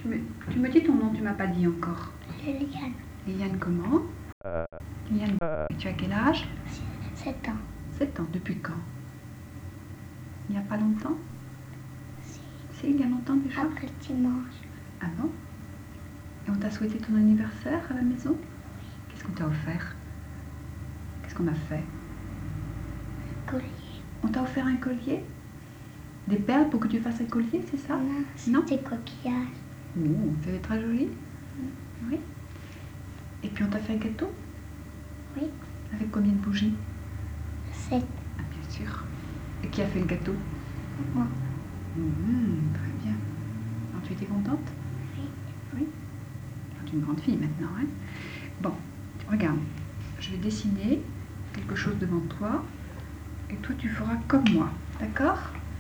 Tu me dis ton nom, tu m'as pas dit encore. Liliane, Liliane comment? Liliane, et tu as quel âge? 7 ans. 7 ans, depuis quand? Il n'y a pas longtemps? Si. C'est il y a longtemps déjà? Après le dimanche. Ah bon? Et on t'a souhaité ton anniversaire à la maison? Qu'est-ce qu'on t'a offert? Qu'est-ce qu'on a fait? Collier. On t'a offert un collier? Des perles pour que tu fasses un collier, c'est ça? Non, c'était coquillage. Oh, c'est très joli. Oui. Et puis on t'a fait un gâteau? Oui. Avec combien de bougies? 7. Ah, bien sûr. Et qui a fait le gâteau? Moi. Très bien. Alors tu étais contente? Oui. Oui. Tu es une grande fille maintenant, hein? Bon, regarde. Je vais dessiner quelque chose devant toi. Et toi, tu feras comme moi. D'accord?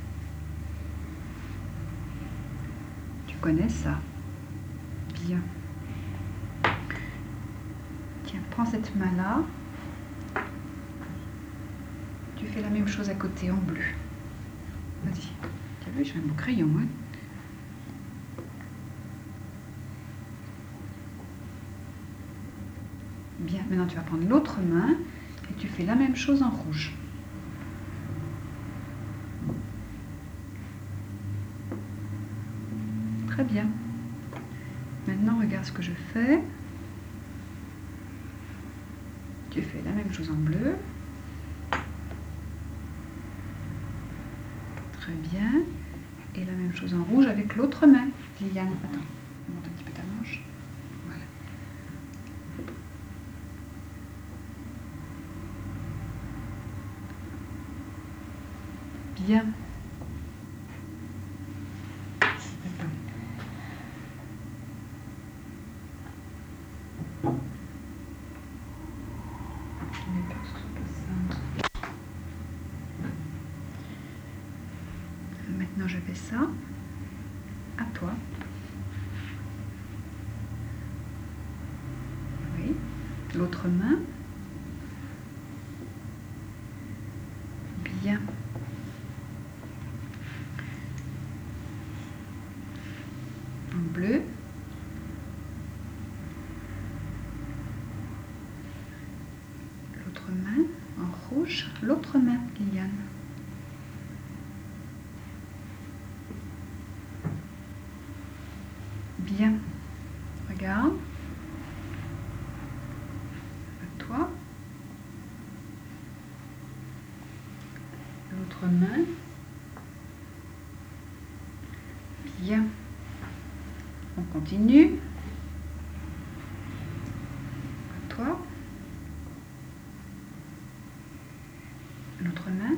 Tu connais ça? Bien. Tiens, prends cette main-là. Tu fais la même chose à côté en bleu. Vas-y. Tu as vu, j'ai un beau crayon, hein? Bien, maintenant tu vas prendre l'autre main et tu fais la même chose en rouge. Très bien. Maintenant, regarde ce que je fais. Tu fais la même chose en bleu. Très bien. Et la même chose en rouge avec l'autre main. Liliane, attends, monte un petit peu ta manche. Voilà. Bien. Maintenant, je fais ça. À toi. Oui. L'autre main. Bien. En bleu. L'autre main. En rouge. L'autre main, Liliane. Bien. Regarde. À toi. L'autre main. Bien. On continue. À toi. L'autre main.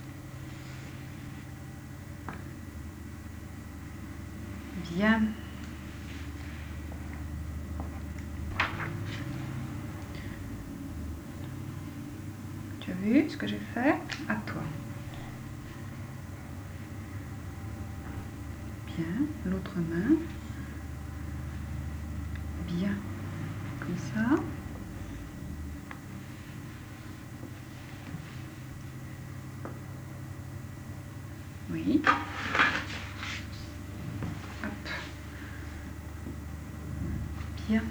Bien. Tu as vu ce que j'ai fait? À toi. Bien. L'autre main. Bien. Comme ça. Oui. Hop. Bien.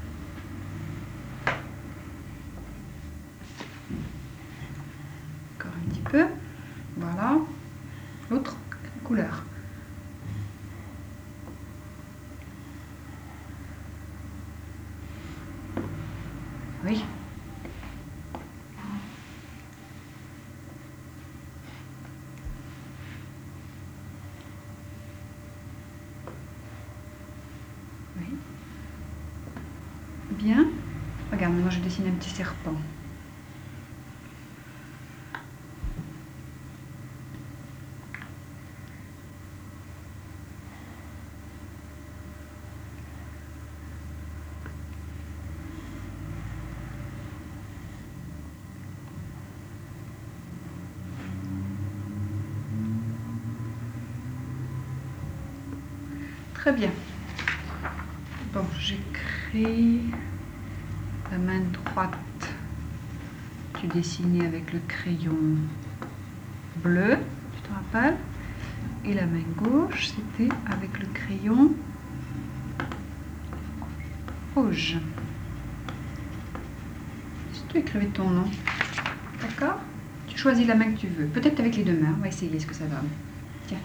Encore un petit peu. Voilà. L'autre couleur. Oui. Oui. Bien. Regarde, maintenant je dessine un petit serpent. Très bien. Bon, j'écris la main droite. Tu dessinais avec le crayon bleu, tu te rappelles? Et la main gauche, c'était avec le crayon rouge. Si tu écrivais ton nom, d'accord? Tu choisis la main que tu veux. Peut-être avec les deux mains. On va essayer ce que ça donne. Tiens.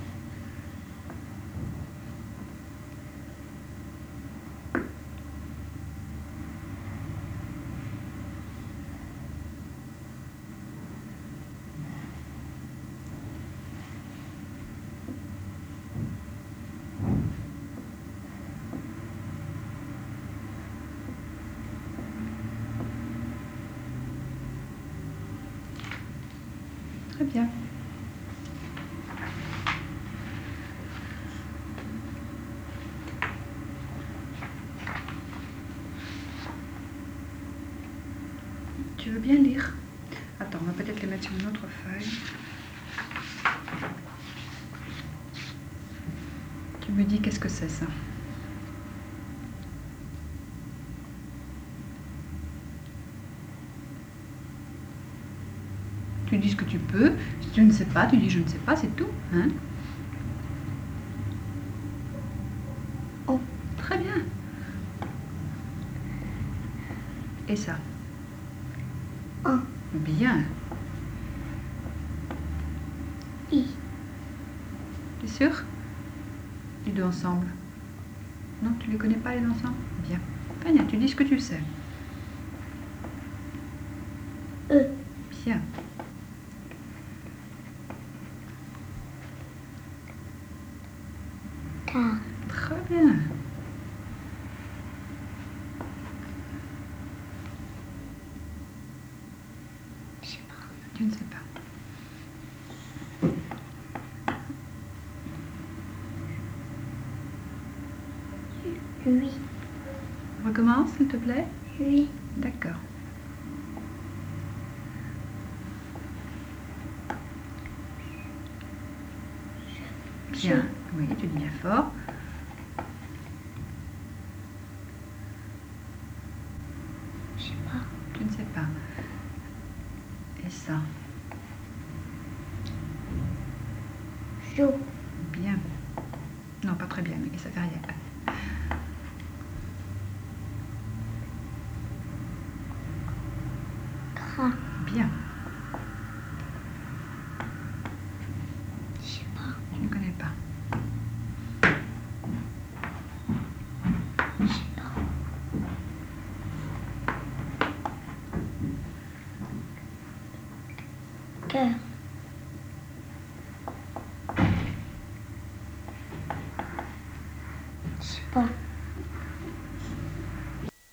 Très bien. Tu veux bien lire? Attends, on va peut-être les mettre sur une autre feuille. Tu me dis qu'est-ce que c'est ça? Tu dis ce que tu peux. Si tu ne sais pas, tu dis je ne sais pas, c'est tout. Hein? Oh. Très bien. Et ça? Oh. Bien. I. T'es sûr? Les deux ensemble. Non, tu les connais pas les deux ensemble? Bien. Très bien, tu dis ce que tu sais. E. Bien. K. Très bien. Je sais pas. Tu ne sais pas. Lui. On recommence, s'il te plaît? Lui. D'accord. Bien. Oui, tu dis bien fort. Je sais pas. Tu ne sais pas. Et ça? Jo. Bien. Non, pas très bien, mais ça fait rien. Gras. Bien. Je sais pas. Je ne connais pas. Je sais pas. Cœur. Je sais pas.